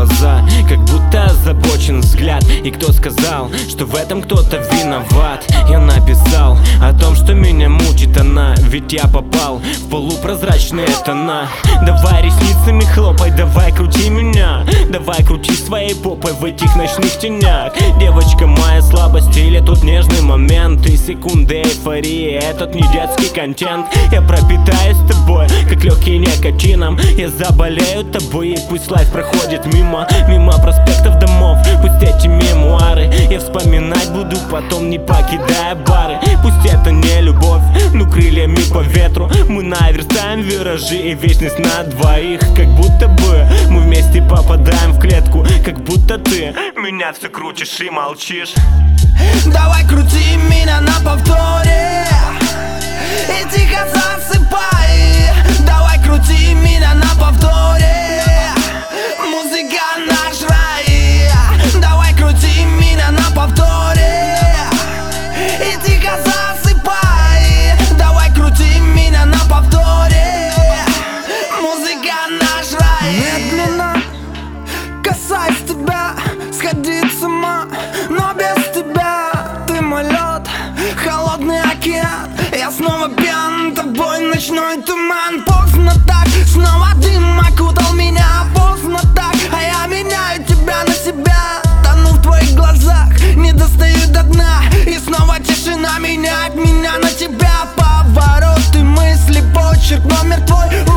глаза, как будто озабочен взгляд. И кто сказал, что в этом кто-то виноват? Я написал о том, что меня мучит она, ведь я попал в полупрозрачные тона. Давай ресницами хлопай, давай крути меня, давай крути своей попой в этих ночных тенях. Девочка, моя слабость или тут нежный момент, и секунды эйфории, этот не детский контент. Я пропитаюсь тобой, как легкий никотином. Я заболею тобой, и пусть лайф проходит мимо проспектов домов. Пусть эти мемуары я вспоминать буду потом, не покидая бары. Пусть это не любовь, но крыльями по ветру мы наверстаем виражи и вечность на двоих. Как будто бы мы вместе попадаем в клетку, как будто ты меня все крутишь и молчишь. Давай крути меня на повторе и тихо засыпай. Давай крути меня на повторе, музыка наш рай. Давай крути меня на повторе и тихо засыпай. Давай крути меня на повторе, музыка наш рай. Медленно касаясь тебя, сходить с ума, но без тебя. Ты мой лед, холодный океан. Я снова пьян, тобой ночной туман. Поздно так, снова дым окутал меня. Поздно так, а я меняю тебя на себя. Тону в твоих глазах, не достаю до дна. И снова тишина меняет меня на тебя. Повороты мысли, почерк номер твой.